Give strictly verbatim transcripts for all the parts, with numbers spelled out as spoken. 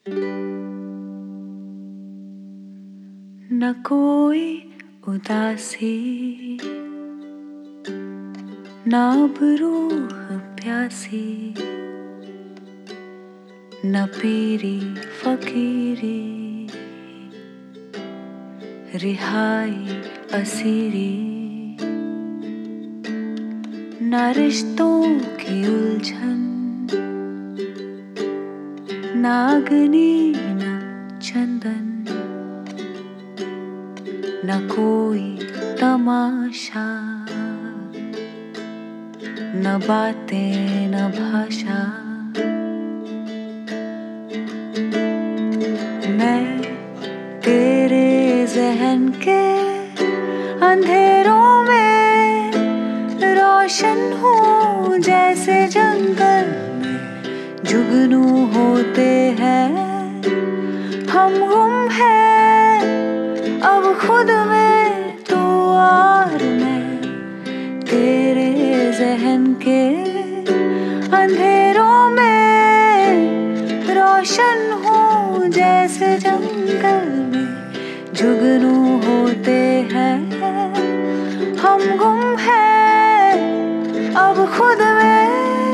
न कोई उदासी, न अब रूह प्यासी, न पीरी फकीरी, रिहाई असीरी, न रिश्तों की उलझन, न अग्नि न चंदन, न कोई तमाशा, न बातें न भाषा। मैं तेरे ज़हन के अंधेरों में रोशन हूँ, जैसे जंगल में जुगनू होते हैं हम गुम हैं अब खुद में। तू और मैं तेरे ज़हन के अंधेरों में रोशन हूँ, जैसे जंगल में जुगनू होते हैं हम गुम हैं अब खुद में।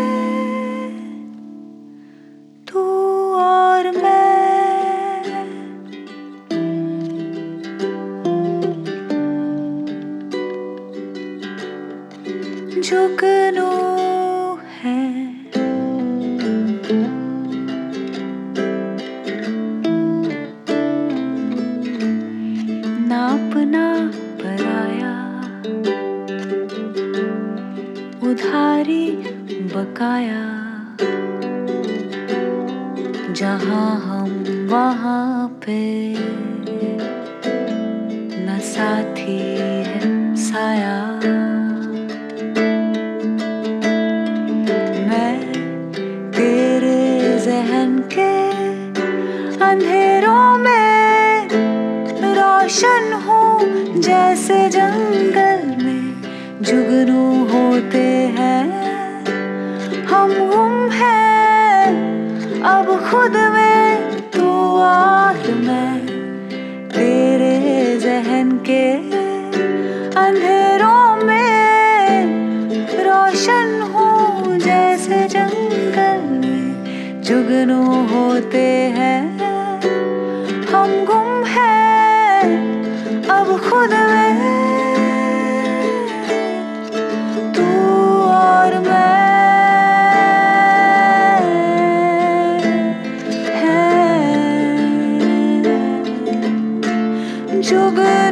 तू और मैं जुगनू है, ना अपना पराया, उधारी बकाया, जहाँ हम वहाँ पे न साथी है साया। मैं तेरे ज़हन के अंधेरों में रोशन हूँ, जैसे जंगल में जुगनू होते हैं हम गुम हैं अब खुद में। तू और मैं तेरे ज़हन के अंधेरों में रोशन हूँ, जैसे जंगल में जुगनू होते हैं हम गुम हैं अब खुद में। तू और मैं हैं जुगनू।